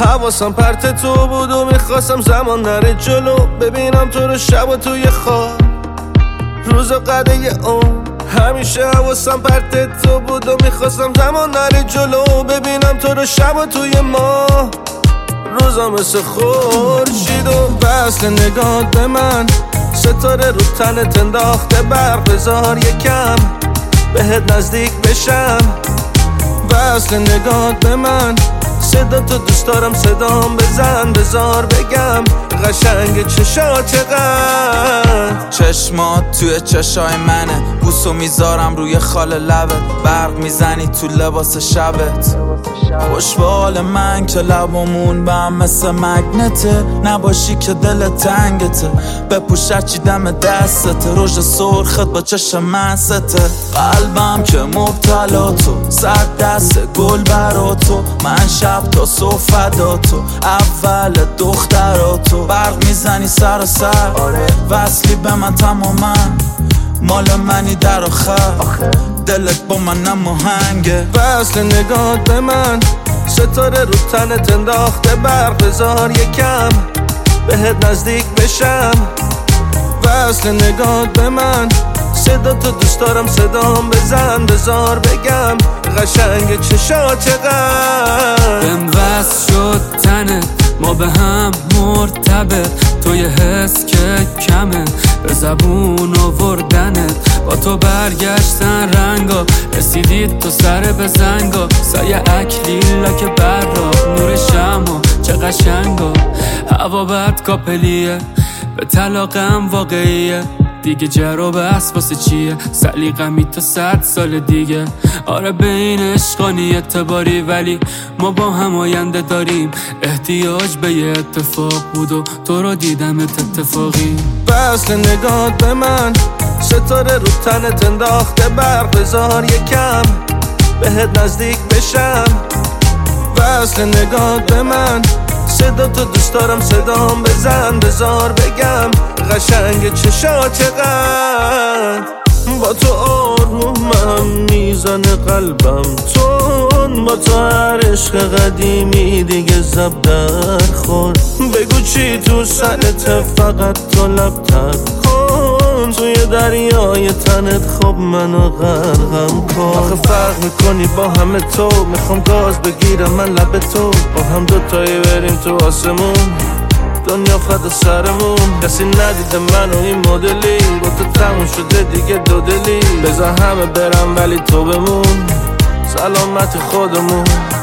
حواسم پرت تو بود و میخواستم زمان نره جلو، ببینم تو رو شب و توی خواب روز و قده اون. همیشه حواسم پرت تو بود و میخواستم زمان نره جلو، ببینم تو رو شب و توی ماه روزا مثل خورشید و وصل نگاه به من، ستاره رو تنت انداخته برق، بذار یکم بهت نزدیک بشم. وصل نگاه به من، صدا تو دوست دارم، صدام بزن، بذار بگم قشنگ چشات چقدر. چشمات توی چشای منه، بوسو میذارم روی خال لبت، برق میزنی تو لباس شبت. خوش به حال من که لبامون به هم مثل مگنته، نباشی که دل تنگته، بپوش هرچی دم دستته، رژ سرخت با چشم مسته. قلبم که مبتلا تو، صد دست گل برا تو، من شب تا صبح فدا تو، اول دخترا تو. برق میزنی سر وصلی به من تماما، مال منی در آخر، دلت با من نماهنگه. وصل نگاه به من، ستاره رو تنت انداخته برق، بذار یکم بهت نزدیک بشم. وصل نگاه به من، صدا تو دوست دارم، صدام بزن، بذار بگم قشنگ چشات چقدر. بهم وصل شد تنت، ما به هم مرتبط، تو یه حس که کمه به زبون آوردنت، با تو برگشتن رنگا، رسیدید تو سر به زنگا، سایه اکلیلا که برا نور شما چه قشنگا. هوا بد کاپلیه، به طلاقم واقعیه، دیگه جرا بس واسه چیه، سلیقمی تا 100 سال دیگه. آره به این عشقانی اعتباری، ولی ما با هم آینده داریم، احتیاج به یه اتفاق بود و تو رو دیدمت اتفاقی. وصل نگاه به من، ستاره رو تنت انداخته برق، بذار یکم بهت نزدیک بشم. وصل نگاه به من، صدا تو دوست دارم، صدام بزن، بذار بگم قشنگ چشات چقدر. با تو آرومم میزنه قلبم تون، با تو هر عشق قدیمی دیگه زب در خور. بگو چی تو سرت، فقط تو لب تب کن، توی دریای تنت خب منو غرقم کن. آخه فرق میکنی با همه تو، میخوام گاز بگیرم من لب تو، با هم دوتایی بریم تو آسمون، دنیا فدا سرمون. کسی ندیده منو این مدلی، با تو تموم شده دیگه دو دلی، بذار همه برم ولی تو بمون، سلامت خودمون.